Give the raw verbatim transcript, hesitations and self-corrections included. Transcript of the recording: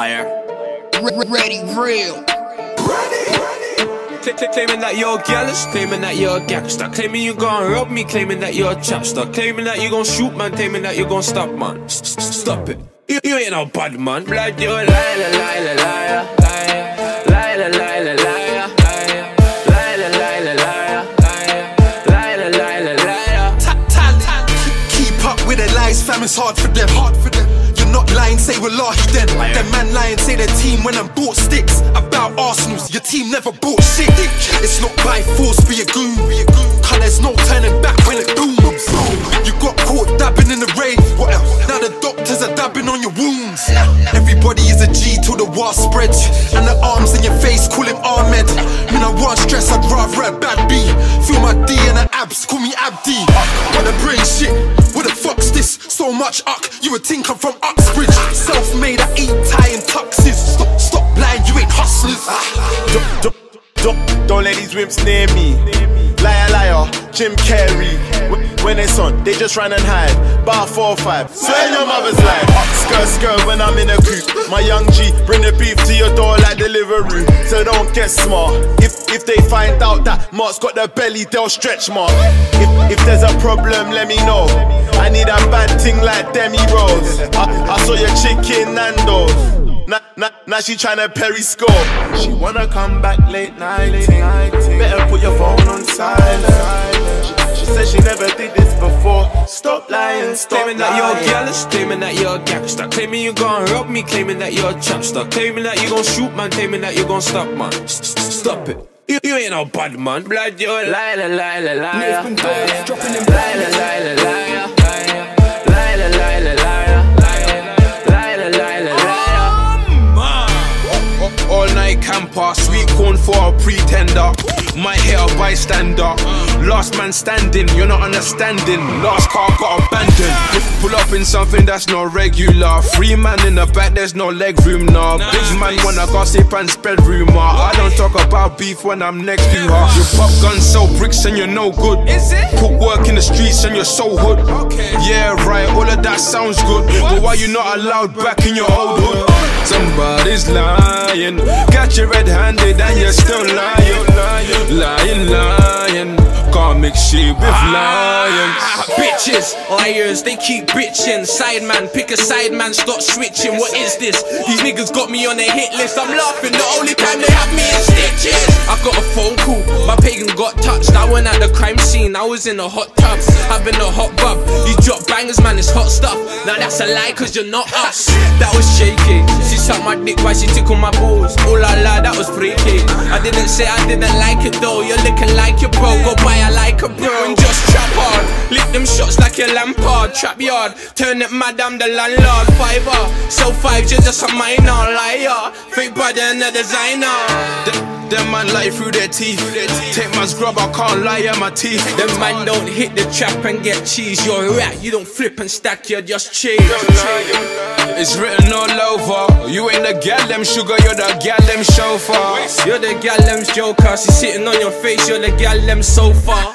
Empire. Ready, real. Claiming that you're jealous, claiming that you're a gangster, claiming you gon' rob me, claiming that you're a chapster, claiming that you gon' shoot man, claiming that you gon' stop man. Stop it. You, you ain't no bad man. Blood, you a liar, liar, liar, liar, liar, liar, liar, liar, liar, liar, liar, liar, liar. Keep up with the lies, fam, it's hard for them. Hard for them. You're not lying, say wallahi then. Them man lying, say their team when I'm bought sticks. About Arsenals, your team never bought shit. It's not by force for your goon. Cause there's no turning back when it booms. You got caught dabbing in the rave. What else? Now the doctors are dabbing on your wounds. Everybody is a G till the war spreads. And the arms in your face call him Ahmed. When I want stress, I'd rather a bad B. Feel my D and the abs, call me Abdi. What a brain shit, what the fuck's this? So much uck, you would think I'm from Uxbridge. Self-made, I ain't tying tuxes. Stop, stop lying, you ain't hustlers. Don't, don't, don't, don't let these wimps near me. Liar, liar, Jim Carrey. When it's on, they just run and hide. Bar four five, swear your mother's lie. Skirt, skirt when I'm in a coupe. My young G, bring the beef to your door like Deliveroo. So don't get smart. If if they find out that Mark's got the belly, they'll stretch Mark. If, if there's a problem, let me know. I need a bad thing like Demi Rose. I, I saw your chicken Nando's. Now, now, now she tryna Perry score. She wanna come back late night. Better put your phone on silent. She, she said she never did this before. Stop lying, stop claiming lying. that you're jealous, claiming that you're a gangster, claiming you gon' rob me, claiming that you're a chapster, claiming that you gon' shoot man, claiming that you gon' stop man. Stop it. You, you ain't no bad man. Blood, you a liar, liar, liar, liar, liar, liar, liar, liar, liar, liar, liar. All night camper, sweet corn for a pretender. Might hit a bystander. Last man standing, you're not understanding. Last car got abandoned. Pull up in something that's not regular. Three man in the back, there's no leg room now. Nah. Big man wanna gossip and spread rumor. I don't talk about beef when I'm next to her. You pop guns, sell bricks and you're no good. Is it? Put work in the streets and you're so hood. Okay. Yeah, right, all of that sounds good. But why you not allowed back in your old hood? Somebody's lying. Got you red-handed and you're still lying. Lying, lying. Can't mix shit with lions. Bitches, liars, they keep bitching. Side man, pick a side man, stop switching. What is this? These niggas got me on their hit list. I'm laughing, the only time they have me in stitches. I got a phone call, my pagan got touched. I went at the crime scene, I was in a hot tub. I've been a hot bub. You drop bangers, man, it's hot stuff. Now that's a lie, cause you're not us. That was shaky. She sucked my dick while she tickle my balls. Oh la la, that was freaky. I didn't say I didn't like it though. You're looking like your bro, go buy a like a bro and just trap hard. Lick them shots like a Lampard. Trap yard, turn it mad, I'm the landlord. Fiver, so five, you're just a minor liar. Fake brother and a designer. Them man lie through their teeth. Take my scrub, I can't lie at my teeth. Them man don't hit the trap and get cheese. You're a rat, you don't flip and stack, you're just cheese. It's written all over. You ain't the gal them sugar, you're the gal them chauffeur. You're the gal them's joker. She's sitting on your face, you're the gal them sofa.